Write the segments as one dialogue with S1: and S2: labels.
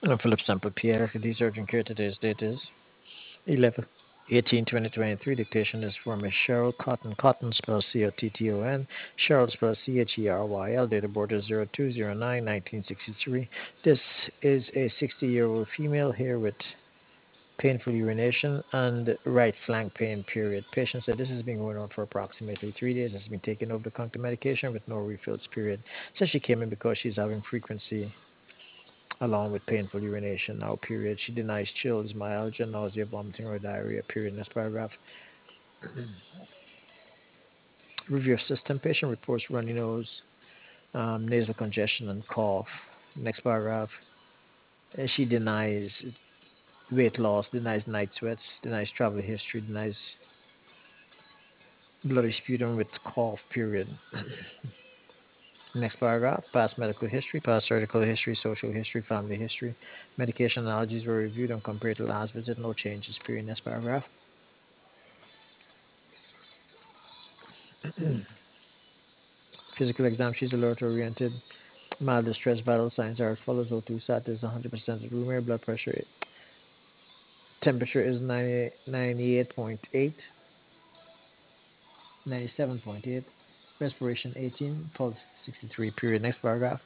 S1: Philip Sample Pierre, the urgent care. Today's date is 11/18/2023. Dictation is for Miss Cheryl Cotton. Cotton spells Cotton. Cheryl spells Cheryl. Date of birth is 02/09/1963. This is a 60-year-old female here with painful urination and right flank pain, period. Patient said this has been going on for approximately 3 days. Has been taking over the counter medication with no refills, period. Says she came in because she's having frequency along with painful urination now, period. She denies chills, myalgia, nausea, vomiting, or diarrhea, period. Next paragraph. Review of system. Patient reports runny nose, nasal congestion, and cough. Next paragraph. She denies weight loss, denies night sweats, denies travel history, denies bloody sputum with cough, period. Next paragraph. Past medical history, past surgical history, social history, family history. Medication allergies were reviewed and compared to last visit. No changes, period. Next paragraph. Physical exam. She's alert oriented. Mild distress, vital signs are as follows. O2 sat is 100% room air. Blood pressure, temperature is 98.8, 97.8. Respiration 18, pulse 63, period. Next paragraph.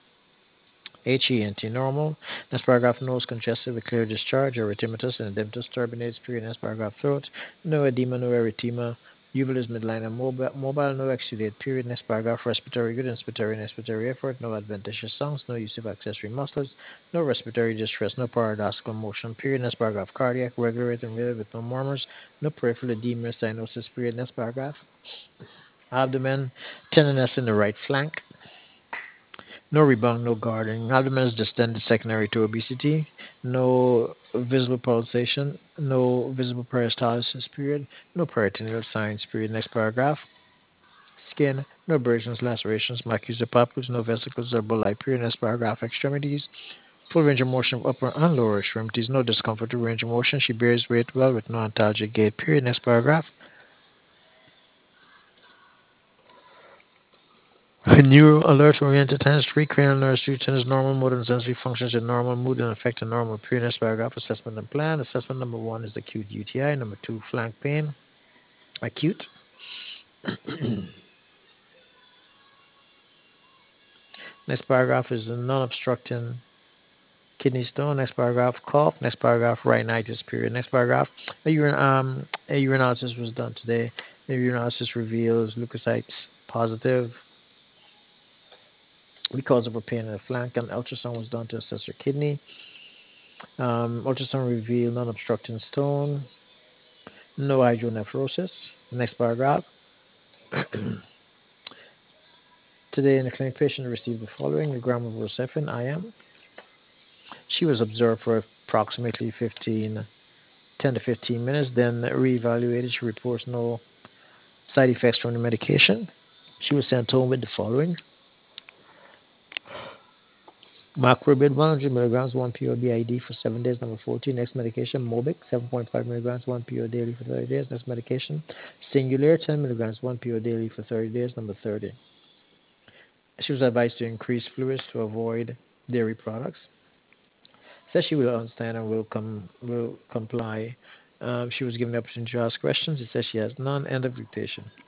S1: HENT normal. Next paragraph. Nose congested with clear discharge, erythematous and edematous turbinates, period. Next paragraph. Throat. No edema, no erythema. Uvulus midline and mobile, no exudate, period. Next paragraph. Respiratory good, inspiratory effort, no adventitious sounds, no use of accessory muscles, no respiratory distress, no paradoxical motion, period. Next paragraph. Cardiac, regular and related with no murmurs, no peripheral edema, cyanosis, period. Next paragraph. Abdomen, tenderness in the right flank, no rebound, no guarding. Abdomen is distended secondary to obesity. No visible pulsation. No visible peristalsis, period. No peritoneal signs, period. Next paragraph. Skin, no abrasions, lacerations, macular papules, no vesicles or bulli, period. Next paragraph. Extremities, full range of motion of upper and lower extremities. No discomfort or range of motion. She bears weight well with no antalgic gait, period. Next paragraph. Neuro alert oriented tennis, three cranial nerves, three tennis, normal motor and sensory functions in normal mood and affect a normal period. Paragraph. Assessment and plan. Assessment number one is acute UTI. Number two, flank pain. Acute. Next paragraph is a non-obstructing kidney stone. Next paragraph, cough. Next paragraph, rhinitis, period. Next paragraph, a urinalysis was done today. The urinalysis reveals leukocytes positive because of a pain in the flank. An ultrasound was done to assess her kidney. Ultrasound revealed non-obstructing stone, no hydronephrosis. Next paragraph. Today in the clinic, patient received the following: a gram of Rocephin IM. She was observed for approximately 10 to 15 minutes, then reevaluated. She reports no side effects from the medication. She was sent home with the following: Macrobid 100 milligrams 1 PO BID for 7 days. Number 14. Next medication, Mobic 7.5 milligrams 1 PO daily for 30 days. Next medication, Singular 10 milligrams 1 PO daily for 30 days. Number 30. She was advised to increase fluids to avoid dairy products. Says she will understand and will comply. She was given the opportunity to ask questions. It says she has none. End of dictation.